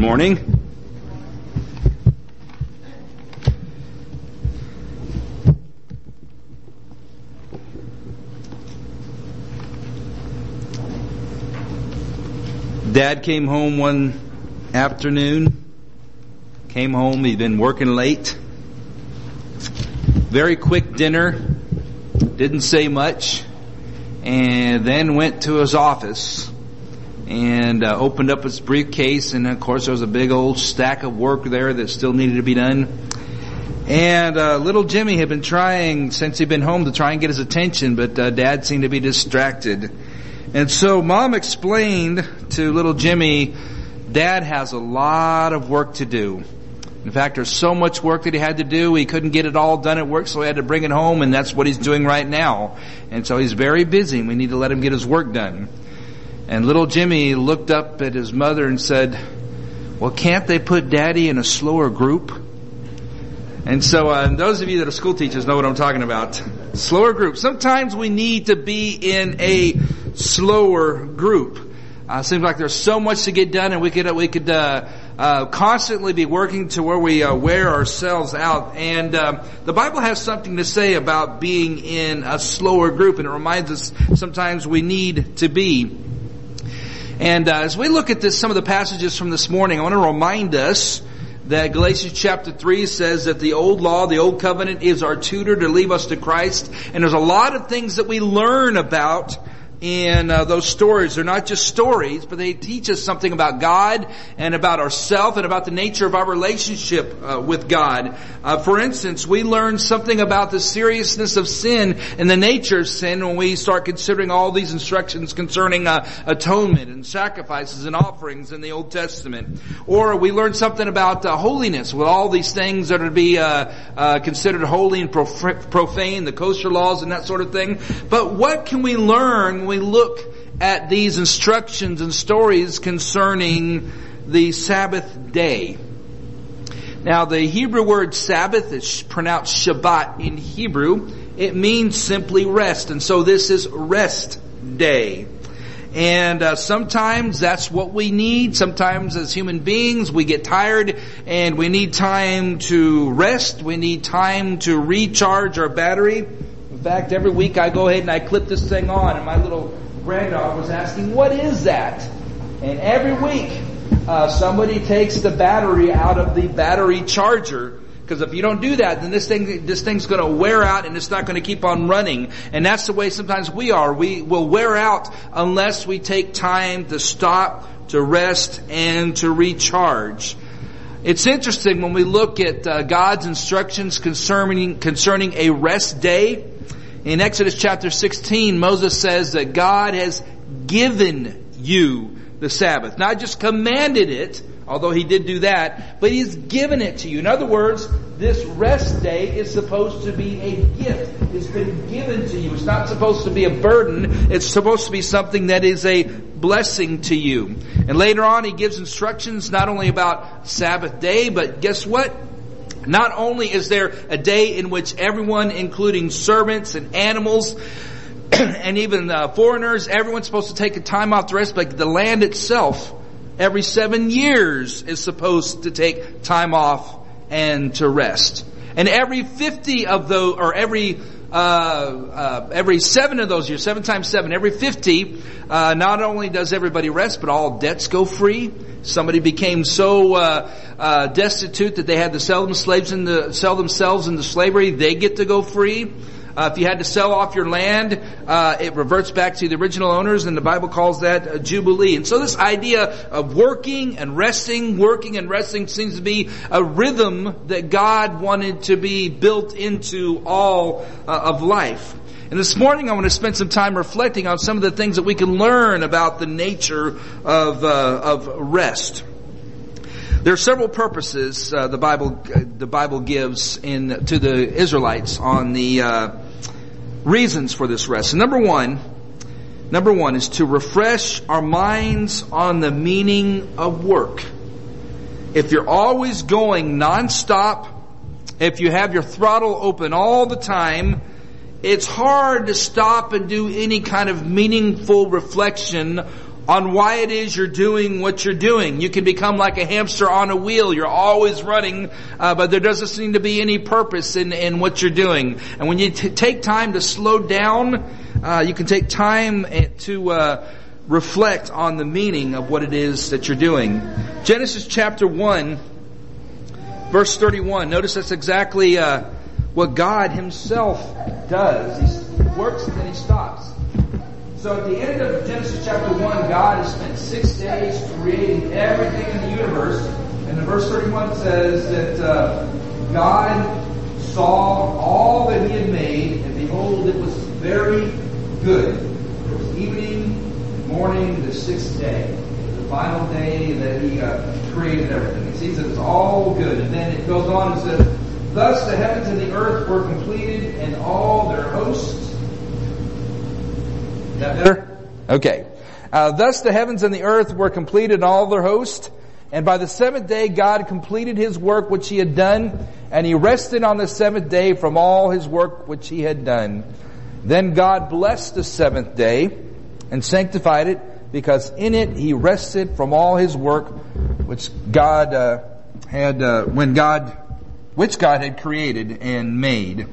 morning. Dad came home one afternoon. Came home, he'd been working late. Very quick dinner. Didn't say much. And then went to his office and opened up his briefcase, and of course there was a big old stack of work there that still needed to be done. And little Jimmy had been trying since he'd been home to try and get his attention, but Dad seemed to be distracted. And so Mom explained to little Jimmy, Dad has a lot of work to do. In fact, there's so much work that he had to do, he couldn't get it all done at work, so he had to bring it home, and that's what he's doing right now. And so he's very busy, and we need to let him get his work done. And little Jimmy looked up at his mother and said, well, can't they put Daddy in a slower group? And so those of you that are school teachers know what I'm talking about. Slower group. Sometimes we need to be in a slower group. Seems like there's so much to get done, and we could constantly be working to where we wear ourselves out. And the Bible has something to say about being in a slower group, and it reminds us sometimes we need to be. And as we look at some of the passages from this morning, I want to remind us that Galatians chapter 3 says that the old law, the old covenant, is our tutor to lead us to Christ. And there's a lot of things that we learn about in those stories. They're not just stories, but they teach us something about God and about ourselves and about the nature of our relationship with God. For instance, we learn something about the seriousness of sin and the nature of sin when we start considering all these instructions concerning atonement and sacrifices and offerings in the Old Testament. Or we learn something about holiness with all these things that are to be considered holy and profane, the kosher laws and that sort of thing. But what can we learn when we look at these instructions and stories concerning the Sabbath day? Now, the Hebrew word Sabbath is pronounced Shabbat in Hebrew. It means simply rest, and so this is rest day. And sometimes that's what we need. Sometimes as human beings we get tired and we need time to rest. We need time to recharge our battery. In fact, every week I go ahead and I clip this thing on, and my little granddaughter was asking, what is that? And every week somebody takes the battery out of the battery charger, because if you don't do that, then this thing's going to wear out and it's not going to keep on running. And that's the way sometimes we are. We will wear out unless we take time to stop, to rest, and to recharge. It's interesting when we look at God's instructions concerning a rest day. In Exodus chapter 16, Moses says that God has given you the Sabbath. Not just commanded it, although He did do that, but He's given it to you. In other words, this rest day is supposed to be a gift. It's been given to you. It's not supposed to be a burden. It's supposed to be something that is a blessing to you. And later on, He gives instructions not only about Sabbath day, but guess what? Not only is there a day in which everyone, including servants and animals, and even foreigners, everyone's supposed to take a time off to rest, but the land itself, every 7 years, is supposed to take time off and to rest. And every 50 of those, or every 7 of those years, 7 times 7, every 50, not only does everybody rest, but all debts go free. Somebody became so destitute that they had to sell themselves into slavery. They get to go free. If you had to sell off your land, it reverts back to the original owners, and the Bible calls that a jubilee. And so this idea of working and resting seems to be a rhythm that God wanted to be built into all of life. And this morning I want to spend some time reflecting on some of the things that we can learn about the nature of rest. There are several purposes the Bible gives to the Israelites on the reasons for this rest. And number one is to refresh our minds on the meaning of work. If you're always going nonstop, if you have your throttle open all the time, it's hard to stop and do any kind of meaningful reflection on why it is you're doing what you're doing. You can become like a hamster on a wheel. You're always running, but there doesn't seem to be any purpose in what you're doing. And when you take time to slow down, you can take time to reflect on the meaning of what it is that you're doing. Genesis chapter 1, verse 31. Notice that's exactly what God Himself does. He works and then He stops. So at the end of Genesis chapter 1, God has spent 6 days creating everything in the universe. And in verse 31 says that God saw all that He had made, and behold, it was very good. It was evening, morning, the 6th day. The final day that He created everything. He sees that it's all good. And then it goes on and says, thus the heavens and the earth were completed, and all their hosts. Is that better? Okay. Thus the heavens and the earth were completed, and all their host. And by the 7th day God completed His work which He had done, and He rested on the 7th day from all His work which He had done. Then God blessed the 7th day and sanctified it, because in it He rested from all His work which God had created and made.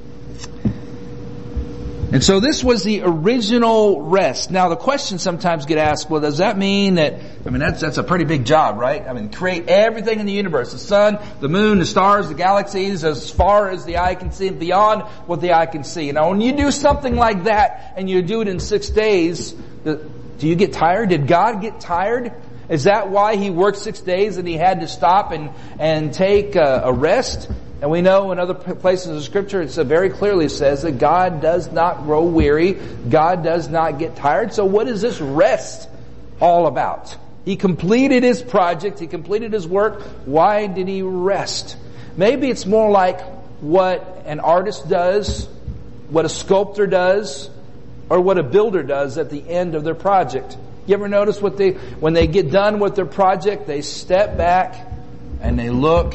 And so this was the original rest. Now the question sometimes get asked, well, does that mean that, that's a pretty big job, right? Create everything in the universe, the sun, the moon, the stars, the galaxies, as far as the eye can see, and beyond what the eye can see. Now when you do something like that, and you do it in 6 days, do you get tired? Did God get tired? Is that why He worked 6 days and He had to stop and take a rest? And we know in other places of Scripture it very clearly says that God does not grow weary. God does not get tired. So what is this rest all about? He completed His project. He completed His work. Why did He rest? Maybe it's more like what an artist does, what a sculptor does, or what a builder does at the end of their project. You ever notice when they get done with their project, they step back and they look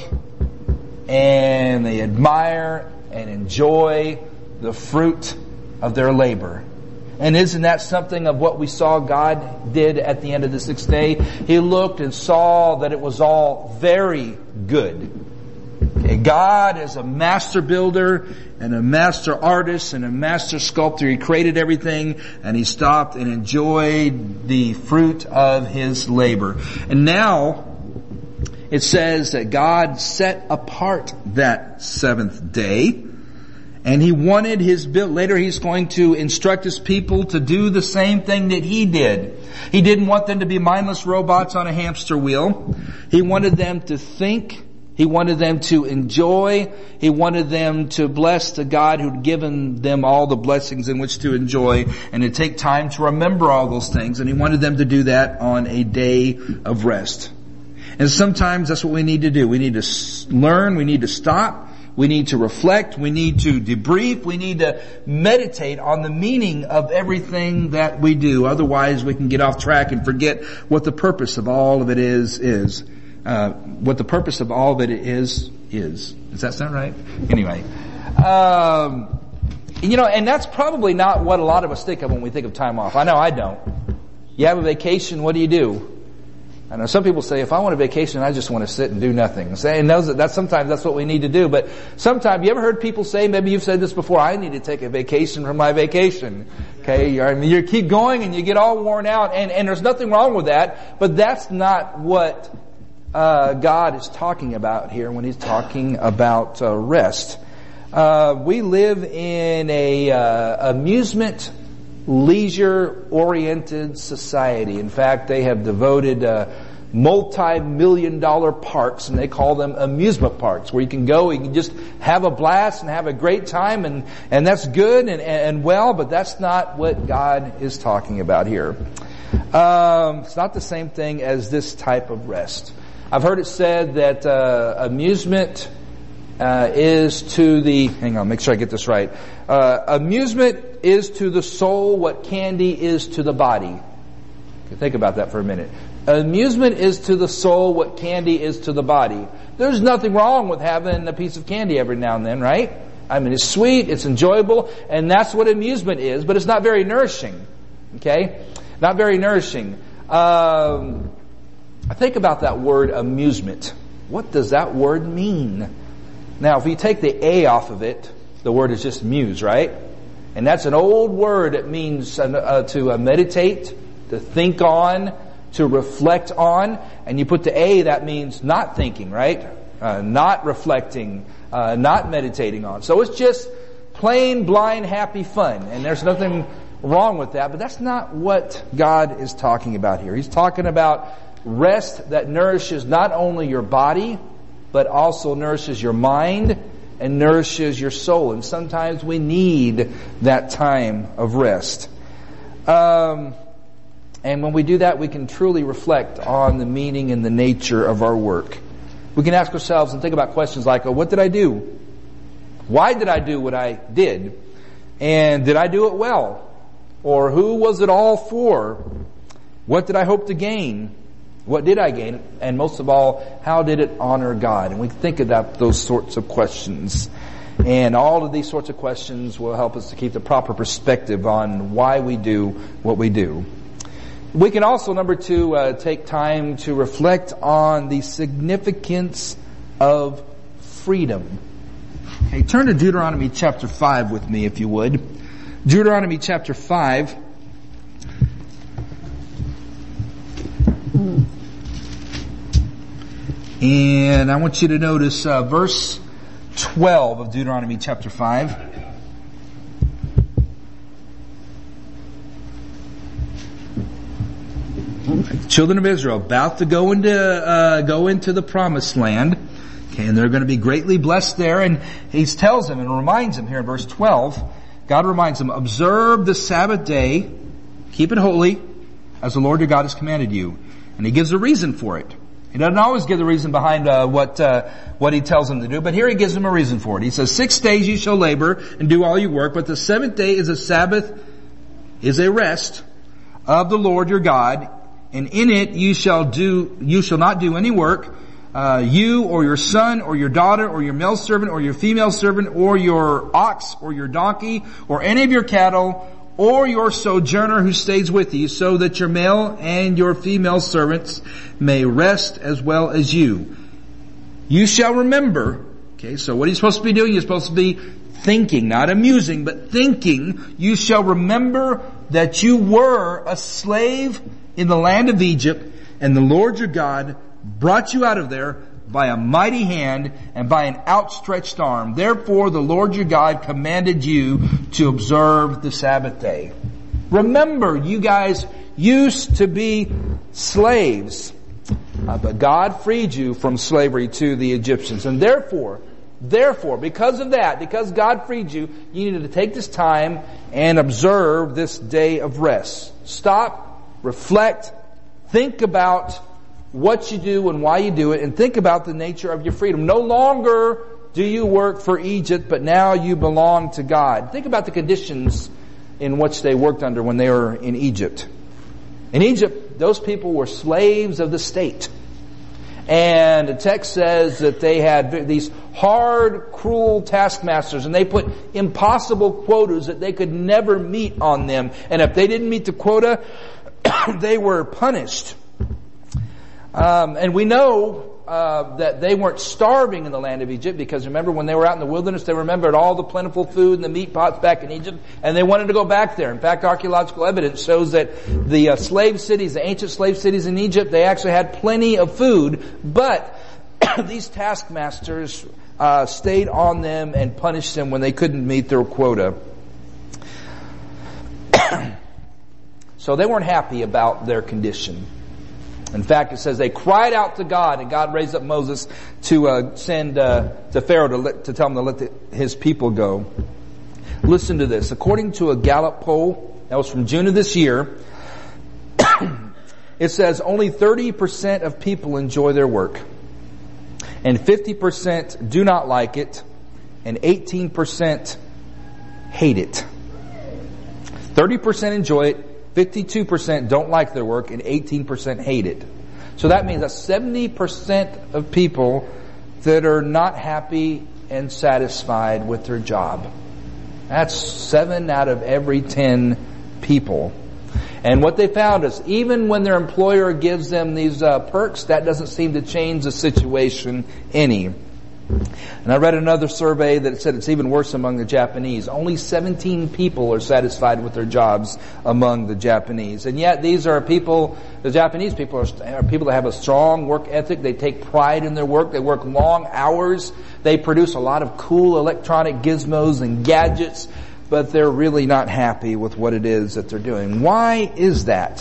and they admire and enjoy the fruit of their labor. And isn't that something of what we saw God did at the end of the 6th day? He looked and saw that it was all very good. Okay, God is a master builder and a master artist and a master sculptor. He created everything and He stopped and enjoyed the fruit of His labor. And now it says that God set apart that 7th day, and He wanted later He's going to instruct His people to do the same thing that He did. He didn't want them to be mindless robots on a hamster wheel. He wanted them to think. He wanted them to enjoy. He wanted them to bless the God who'd given them all the blessings in which to enjoy, and to take time to remember all those things. And He wanted them to do that on a day of rest. And sometimes that's what we need to do. We need to learn. We need to stop. We need to reflect. We need to debrief. We need to meditate on the meaning of everything that we do. Otherwise, we can get off track and forget what the purpose of all of it is. What the purpose of all of it is. Does that sound right? Anyway. And that's probably not what a lot of us think of when we think of time off. I know I don't. You have a vacation, what do? I know some people say, if I want a vacation, I just want to sit and do nothing. And sometimes that's what we need to do. But sometimes, you ever heard people say, maybe you've said this before, I need to take a vacation from my vacation. Okay, you keep going and you get all worn out, and there's nothing wrong with that, but that's not what God is talking about here when He's talking about rest. We live in a amusement, leisure-oriented society. In fact, they have devoted multi-million-dollar parks, and they call them amusement parks, where you can go, you can just have a blast and have a great time, and that's good and well, but that's not what God is talking about here. It's not the same thing as this type of rest. I've heard it said that amusement is to the, hang on, make sure I get this right. Amusement is to the soul what candy is to the body. Think about that for a minute. Amusement is to the soul what candy is to the body. There's nothing wrong with having a piece of candy every now and then, right? It's sweet, it's enjoyable, and that's what amusement is, but it's not very nourishing. Okay? Not very nourishing. I think about that word amusement. What does that word mean? Now, if you take the A off of it, the word is just muse, right? And that's an old word. It means to meditate, to think on, to reflect on. And you put the A, that means not thinking, right? Not reflecting, not meditating on. So it's just plain, blind, happy fun. And there's nothing wrong with that. But that's not what God is talking about here. He's talking about rest that nourishes not only your body, but also nourishes your mind and nourishes your soul. And sometimes we need that time of rest. And when we do that, we can truly reflect on the meaning and the nature of our work. We can ask ourselves and think about questions like, what did I do? Why did I do what I did? And did I do it well? Or who was it all for? What did I hope to gain? What did I gain? And most of all, how did it honor God? And we think about those sorts of questions. And all of these sorts of questions will help us to keep the proper perspective on why we do what we do. We can also, number two, take time to reflect on the significance of freedom. Okay, turn to Deuteronomy chapter 5 with me, if you would. Deuteronomy chapter 5. And I want you to notice verse 12 of Deuteronomy chapter 5. Children of Israel about to go into the promised land. Okay, and they're going to be greatly blessed there. And he tells them and reminds them here in verse 12, God reminds them, observe the Sabbath day, keep it holy, as the Lord your God has commanded you. And he gives a reason for it. He doesn't always give the reason behind what he tells them to do, but here he gives them a reason for it. He says, 6 days you shall labor and do all your work, but the seventh day is a Sabbath, is a rest of the Lord your God, and in it you shall not do any work, you or your son or your daughter or your male servant or your female servant or your ox or your donkey or any of your cattle or your sojourner who stays with you, so that your male and your female servants may rest as well as you. You shall remember, okay, so what are you supposed to be doing? You're supposed to be thinking, not amusing, but thinking. You shall remember that you were a slave in the land of Egypt, and the Lord your God brought you out of there by a mighty hand and by an outstretched arm. Therefore the Lord your God commanded you to observe the Sabbath day. Remember, you guys used to be slaves, but God freed you from slavery to the Egyptians. And therefore, because of that, because God freed you, you needed to take this time and observe this day of rest. Stop, reflect, think about what you do and why you do it, and think about the nature of your freedom. No longer do you work for Egypt, but now you belong to God. Think about the conditions in which they worked under when they were in Egypt. In Egypt, those people were slaves of the state. And the text says that they had these hard, cruel taskmasters, and they put impossible quotas that they could never meet on them. And if they didn't meet the quota, they were punished. And we know that they weren't starving in the land of Egypt, because remember, when they were out in the wilderness, they remembered all the plentiful food and the meat pots back in Egypt, and they wanted to go back there. In fact, archaeological evidence shows that the slave cities, the ancient slave cities in Egypt, they actually had plenty of food, but these taskmasters stayed on them and punished them when they couldn't meet their quota. So they weren't happy about their condition. In fact, it says they cried out to God, and God raised up Moses to send to Pharaoh to tell him to let his people go. Listen to this. According to a Gallup poll that was from June of this year, it says only 30% of people enjoy their work, and 50% do not like it, and 18% hate it. 30% enjoy it, 52% don't like their work, and 18% hate it. So that means that 70% of people that are not happy and satisfied with their job. That's 7 out of every 10 people. And what they found is even when their employer gives them these perks, that doesn't seem to change the situation any. And I read another survey that said it's even worse among the Japanese. Only 17 people are satisfied with their jobs among the Japanese. And yet these are people, the Japanese people are people that have a strong work ethic. They take pride in their work. They work long hours. They produce a lot of cool electronic gizmos and gadgets, but they're really not happy with what it is that they're doing. Why is that?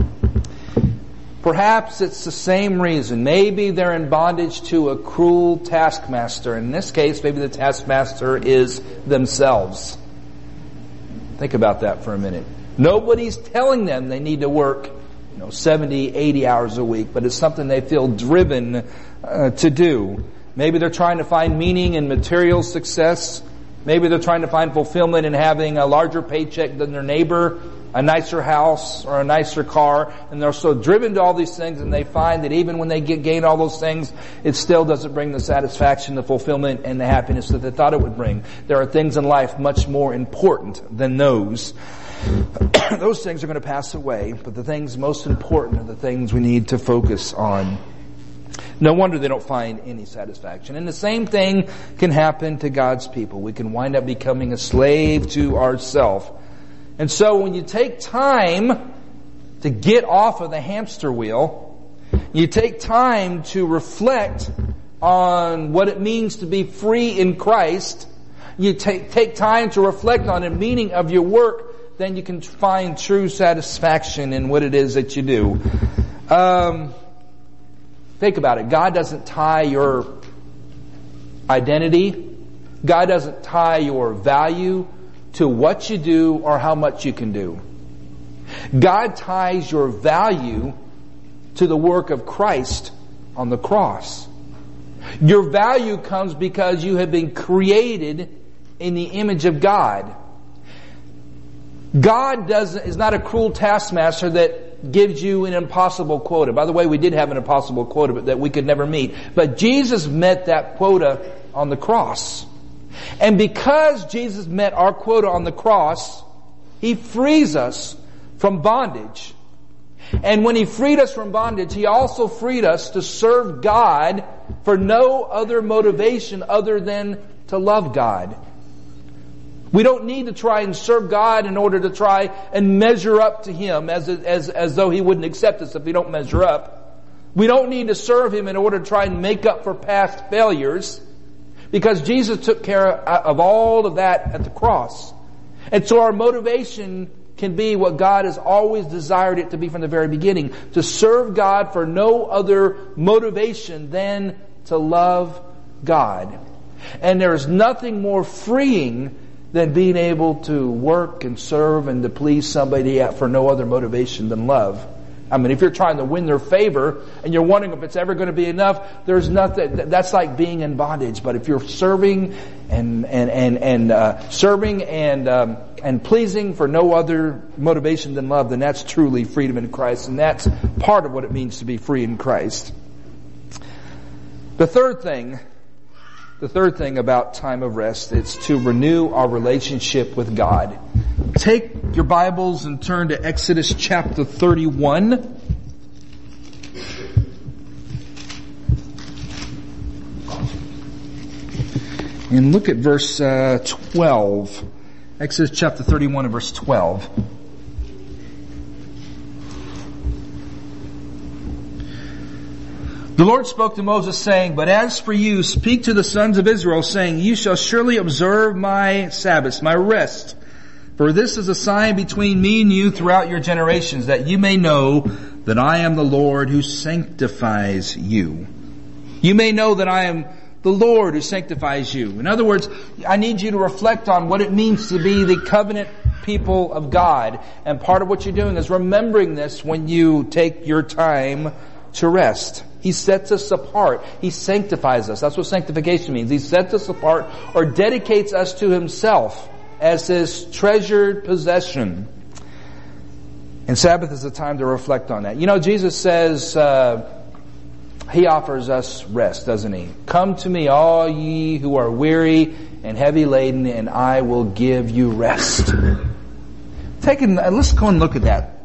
Perhaps it's the same reason. Maybe they're in bondage to a cruel taskmaster. In this case, maybe the taskmaster is themselves. Think about that for a minute. Nobody's telling them they need to work 70, 80 hours a week, but it's something they feel driven to do. Maybe they're trying to find meaning in material success. Maybe they're trying to find fulfillment in having a larger paycheck than their neighbor, a nicer house, or a nicer car. And they're so driven to all these things, and they find that even when they gain all those things, it still doesn't bring the satisfaction, the fulfillment, and the happiness that they thought it would bring. There are things in life much more important than those. Those things are going to pass away, but the things most important are the things we need to focus on. No wonder they don't find any satisfaction. And the same thing can happen to God's people. We can wind up becoming a slave to ourselves. And so when you take time to get off of the hamster wheel, you take time to reflect on what it means to be free in Christ, you take time to reflect on the meaning of your work, then you can find true satisfaction in what it is that you do. Think about it. God doesn't tie your identity. God doesn't tie your value to what you do or how much you can do. God ties your value to the work of Christ on the cross. Your value comes because you have been created in the image of God. God is not a cruel taskmaster that gives you an impossible quota. By the way, we did have an impossible quota but that we could never meet. But Jesus met that quota on the cross. And because Jesus met our quota on the cross, He frees us from bondage. And when He freed us from bondage, He also freed us to serve God for no other motivation other than to love God. We don't need to try and serve God in order to try and measure up to Him as though He wouldn't accept us if we don't measure up. We don't need to serve Him in order to try and make up for past failures, because Jesus took care of all of that at the cross. And so our motivation can be what God has always desired it to be from the very beginning, to serve God for no other motivation than to love God. And there is nothing more freeing than being able to work and serve and to please somebody for no other motivation than love. I mean, if you're trying to win their favor and you're wondering if it's ever going to be enough, there's nothing. That's like being in bondage. But if you're serving and pleasing for no other motivation than love, then that's truly freedom in Christ, and that's part of what it means to be free in Christ. The third thing about time of rest is to renew our relationship with God. Take your Bibles and turn to Exodus chapter 31. And look at verse 12. Exodus chapter 31 and verse 12. The Lord spoke to Moses, saying, "But as for you, speak to the sons of Israel, saying, You shall surely observe my Sabbaths, my rest. For this is a sign between me and you throughout your generations, that you may know that I am the Lord who sanctifies you." You may know that I am the Lord who sanctifies you. In other words, I need you to reflect on what it means to be the covenant people of God. And part of what you're doing is remembering this when you take your time to rest. He sets us apart. He sanctifies us. That's what sanctification means. He sets us apart or dedicates us to Himself as His treasured possession. And Sabbath is a time to reflect on that. You know, Jesus says, He offers us rest, doesn't He? "Come to me, all ye who are weary and heavy laden, and I will give you rest." Let's go and look at that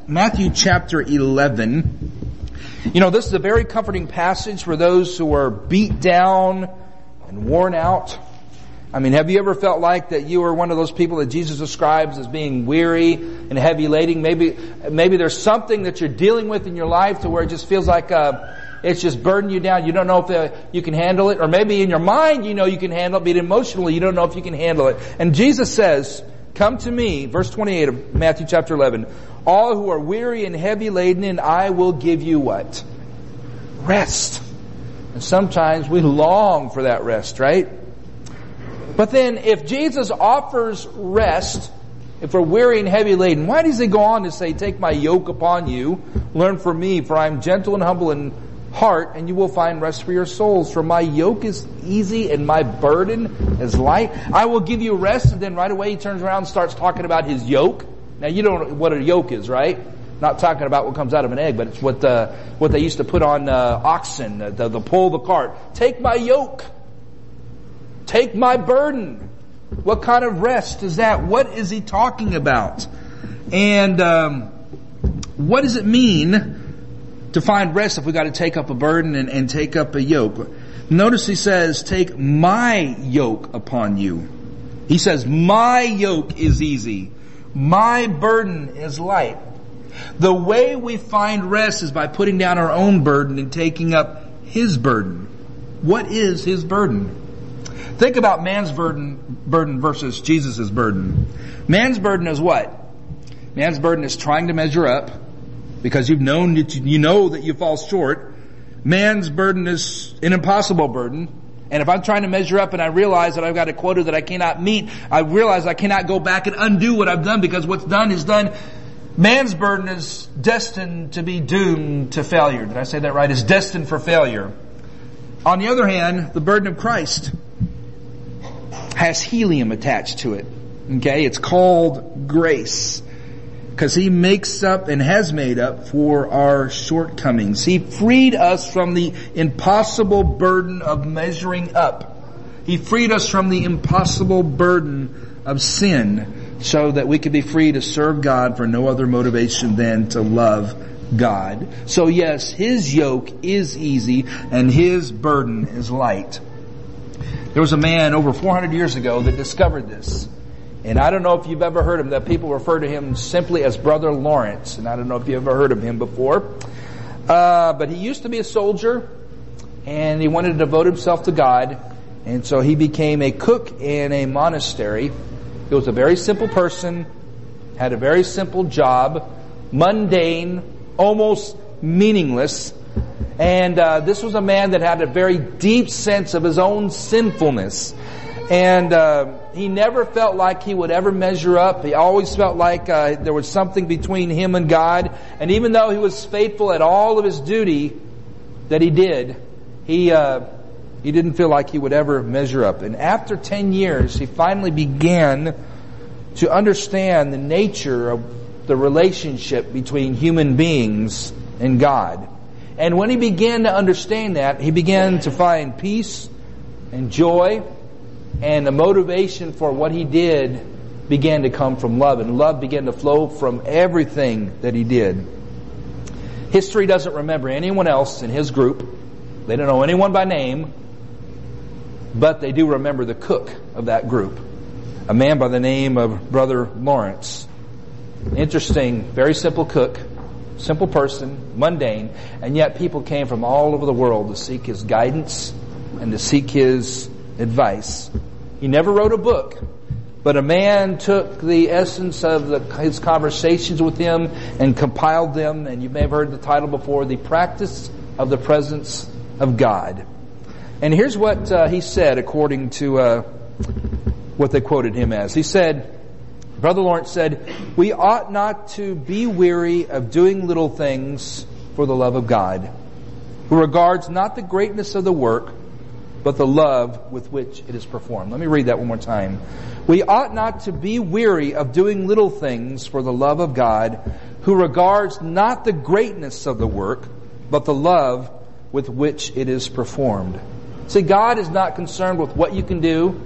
Matthew chapter 11. You know, this is a very comforting passage for those who are beat down and worn out. I mean, have you ever felt like that you are one of those people that Jesus describes as being weary and heavy laden? Maybe there's something that you're dealing with in your life to where it just feels like it's just burdening you down. You don't know if you can handle it. Or maybe in your mind you know you can handle it, but emotionally you don't know if you can handle it. And Jesus says, come to me, verse 28 of Matthew chapter 11, all who are weary and heavy laden, and I will give you what? Rest. And sometimes we long for that rest, right? But then if Jesus offers rest, if we're weary and heavy laden, why does he go on to say, take my yoke upon you, learn from me, for I am gentle and humble in heart, and you will find rest for your souls. For my yoke is easy and my burden is light. I will give you rest. And then right away he turns around and starts talking about his yoke. Now you know what a yoke is, right? Not talking about what comes out of an egg, but it's what they used to put on oxen, the pull the cart. Take my yoke. Take my burden. What kind of rest is that? What is he talking about? And what does it mean to find rest if we got to take up a burden and take up a yoke? Notice he says, take my yoke upon you. He says, my yoke is easy. My burden is light. The way we find rest is by putting down our own burden and taking up his burden. What is his burden? Think about man's burden versus Jesus' burden. Man's burden is what? Man's burden is trying to measure up because you know that you fall short. Man's burden is an impossible burden. And if I'm trying to measure up and I realize that I've got a quota that I cannot meet, I realize I cannot go back and undo what I've done because what's done is done. Man's burden is destined to be doomed to failure. Did I say that right? Is destined for failure. On the other hand, the burden of Christ has helium attached to it. Okay? It's called grace. Because he makes up and has made up for our shortcomings. He freed us from the impossible burden of measuring up. He freed us from the impossible burden of sin so that we could be free to serve God for no other motivation than to love God. So yes, his yoke is easy and his burden is light. There was a man over 400 years ago that discovered this. And I don't know if you've ever heard him, that people refer to him simply as Brother Lawrence. And I don't know if you've ever heard of him before. But he used to be a soldier, and he wanted to devote himself to God. And so he became a cook in a monastery. He was a very simple person, had a very simple job, mundane, almost meaningless. And this was a man that had a very deep sense of his own sinfulness. And he never felt like he would ever measure up. He always felt like there was something between him and God. And even though he was faithful at all of his duty that he did, he didn't feel like he would ever measure up. And after 10 years, he finally began to understand the nature of the relationship between human beings and God. And when he began to understand that, he began to find peace and joy. And the motivation for what he did began to come from love. And love began to flow from everything that he did. History doesn't remember anyone else in his group. They don't know anyone by name. But they do remember the cook of that group. A man by the name of Brother Lawrence. Interesting, very simple cook. Simple person, mundane. And yet people came from all over the world to seek his guidance and to seek his advice. He never wrote a book, but a man took the essence of his conversations with him and compiled them, and you may have heard the title before, The Practice of the Presence of God. And here's what he said according to what they quoted him as. He said, Brother Lawrence said, we ought not to be weary of doing little things for the love of God, who regards not the greatness of the work, but the love with which it is performed. Let me read that one more time. We ought not to be weary of doing little things for the love of God, who regards not the greatness of the work, but the love with which it is performed. See, God is not concerned with what you can do.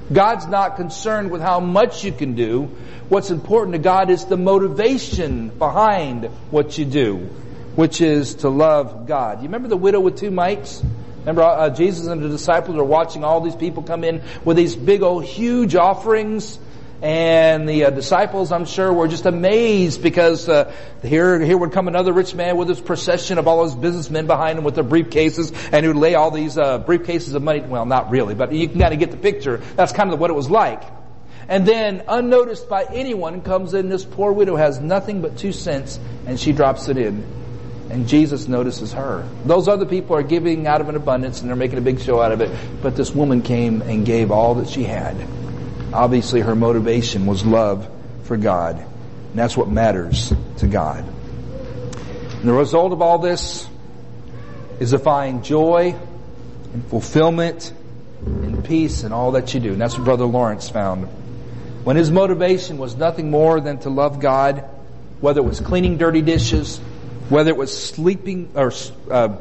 God's not concerned with how much you can do. What's important to God is the motivation behind what you do, which is to love God. You remember the widow with 2 mites? Remember Jesus and the disciples are watching all these people come in with these big old huge offerings. And the disciples, I'm sure, were just amazed because here would come another rich man with his procession of all his businessmen behind him with their briefcases, and he would lay all these briefcases of money. Well, not really, but you can kind of get the picture. That's kind of what it was like. And then, unnoticed by anyone, comes in this poor widow, has nothing but 2 cents, and she drops it in. And Jesus notices her. Those other people are giving out of an abundance, and they're making a big show out of it. But this woman came and gave all that she had. Obviously, her motivation was love for God. And that's what matters to God. And the result of all this is to find joy and fulfillment and peace in all that you do. And that's what Brother Lawrence found. When his motivation was nothing more than to love God, whether it was cleaning dirty dishes, whether it was sweeping the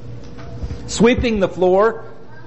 floor,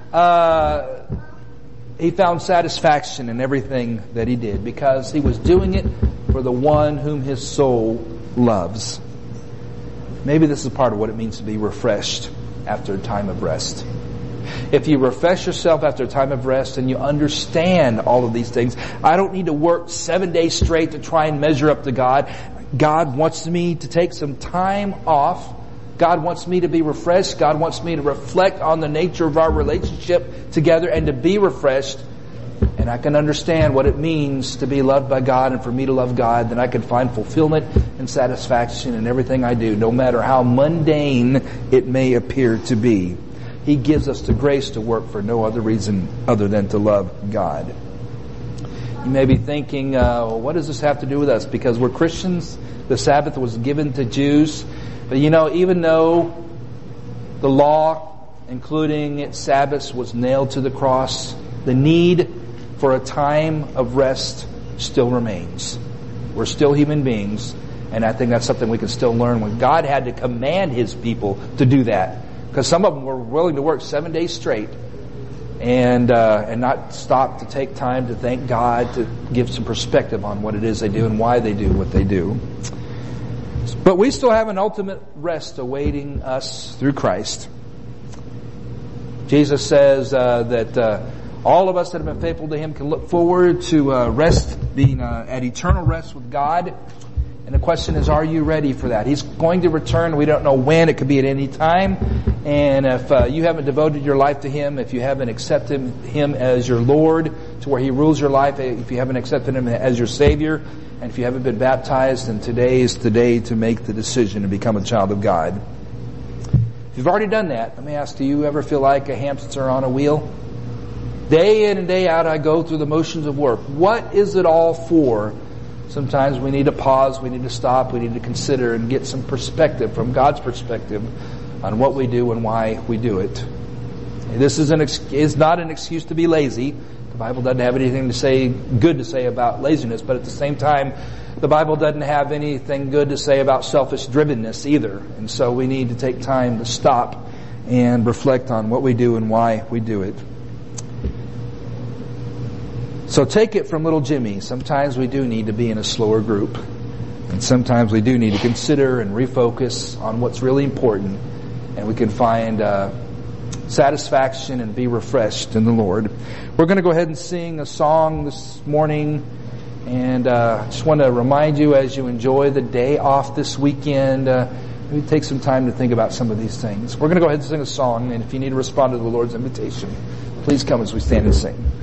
he found satisfaction in everything that he did because he was doing it for the one whom his soul loves. Maybe this is part of what it means to be refreshed after a time of rest. If you refresh yourself after a time of rest and you understand all of these things, I don't need to work 7 days straight to try and measure up to God. God wants me to take some time off. God wants me to be refreshed. God wants me to reflect on the nature of our relationship together and to be refreshed. And I can understand what it means to be loved by God and for me to love God. Then I can find fulfillment and satisfaction in everything I do, no matter how mundane it may appear to be. He gives us the grace to work for no other reason other than to love God. You may be thinking, what does this have to do with us? Because we're Christians. The Sabbath was given to Jews. But even though the law, including its Sabbaths, was nailed to the cross, the need for a time of rest still remains. We're still human beings, and I think that's something we can still learn when God had to command His people to do that. Because some of them were willing to work 7 days straight and not stop to take time to thank God, to give some perspective on what it is they do and why they do what they do. But we still have an ultimate rest awaiting us through Christ. Jesus says that all of us that have been faithful to Him can look forward to rest, being at eternal rest with God. And the question is, are you ready for that? He's going to return. We don't know when. It could be at any time. And if you haven't devoted your life to Him, if you haven't accepted Him as your Lord, to where He rules your life, if you haven't accepted Him as your Savior, and if you haven't been baptized, then today is the day to make the decision to become a child of God. If you've already done that, let me ask, do you ever feel like a hamster on a wheel? Day in and day out, I go through the motions of work. What is it all for? Sometimes we need to pause, we need to stop, we need to consider and get some perspective from God's perspective on what we do and why we do it. This is not an excuse to be lazy. The Bible doesn't have anything good to say about laziness, but at the same time, the Bible doesn't have anything good to say about selfish drivenness either. And so we need to take time to stop and reflect on what we do and why we do it. So take it from little Jimmy. Sometimes we do need to be in a slower group. And sometimes we do need to consider and refocus on what's really important. And we can find satisfaction and be refreshed in the Lord. We're going to go ahead and sing a song this morning. And I just want to remind you, as you enjoy the day off this weekend, maybe take some time to think about some of these things. We're going to go ahead and sing a song. And if you need to respond to the Lord's invitation, please come as we stand and sing.